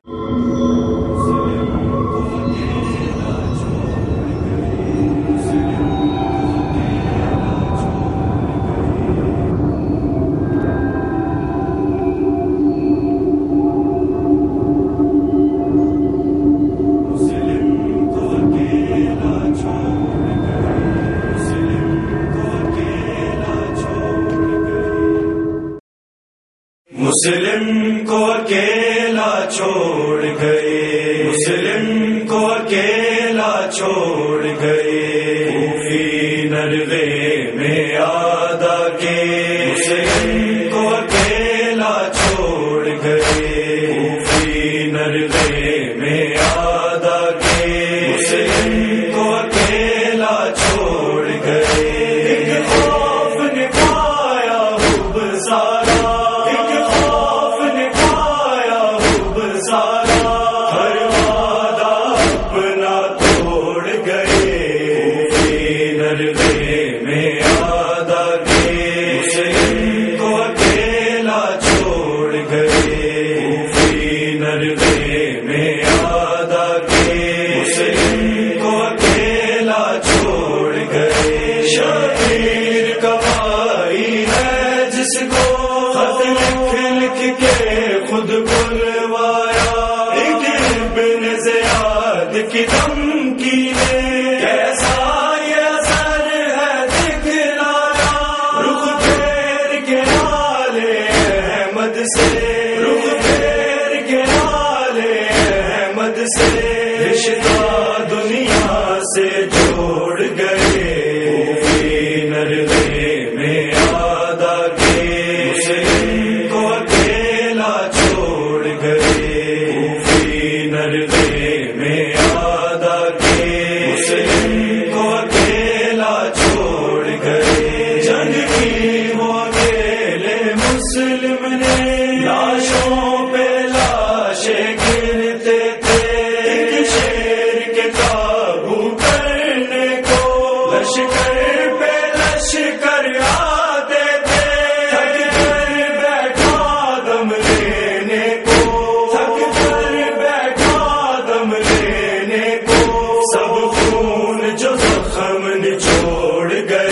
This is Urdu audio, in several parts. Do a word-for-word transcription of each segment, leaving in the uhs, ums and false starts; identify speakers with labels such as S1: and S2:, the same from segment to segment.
S1: مسلم کو اکیلا چھوڑ گئے، مسلم کو اکیلا چھوڑ گئے، کوفی نرغے میں آدا کے مسلم کو اکیلا چھوڑ گئے، کوفی نرغے میں آدا کے مسلم کو اکیلا چھوڑ گئے۔ ایک خوف نے پایا حب سارا، شبیر کمائی ہے جس کو خط لکھ لکھ کے خود بلوایا، ایک ابن زیاد کی دھمکی نے کیسا یہ اثر ہے دکھلایا، رخ پھیر کے نالے احمد سے، رخ پھیر کے نالے احمد سے، رشتہ دنیا سے جوڑ گئے، نرغے میں آدا کے مسلم کو اکیلا چھوڑ گئے، کوفی نرغے میں آدا کے مسلم کو اکیلا چھوڑ گئے۔ جنگ کی وہ اکیلے مسلم نے لاشوں پہ لاشیں گرتے تھے، ایک شیر کے قابو کرنے کو لشکر کر آتے تھے، تھک کر بیٹھا دم لینے کو، تھک کر بیٹھا دم لینے کو، سب خون جو زخم نچوڑ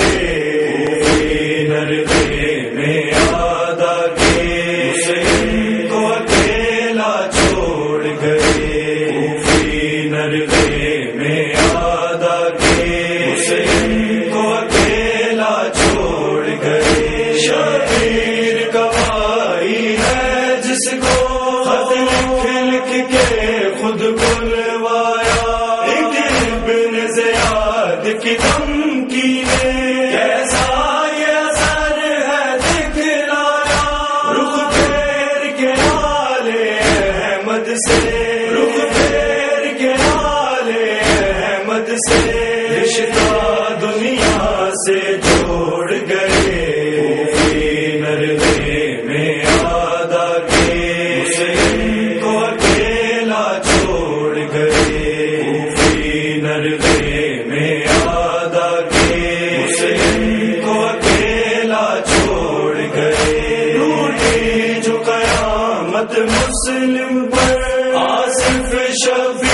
S1: گئے، نرغے میں آدا کے مسلم کو اکیلا چھوڑ گئے، کوفی نرغے میں آدا کے مسلم کو اکیلا چھوڑ گئے۔ شبیر کمائی ہے جس کو خط لکھ لکھ کے خود بلوایا، ایک ابن زیاد کی دھمکی نے کیسا یہ اثر ہے دکھلایا، رخ پھیر کے نالے احمد سے، رخ پھیر کے نالے احمد سے، رشتہ دنیا سے جوڑ گئے، کوفی نرغے میں آدا کے مسلم کو اکیلا چھوڑ گئے، کوفی نرغے میں آدا کے مسلم کو اکیلا چھوڑ گئے۔ ٹوٹی جو قیامت مسلم پر، آصف شبیر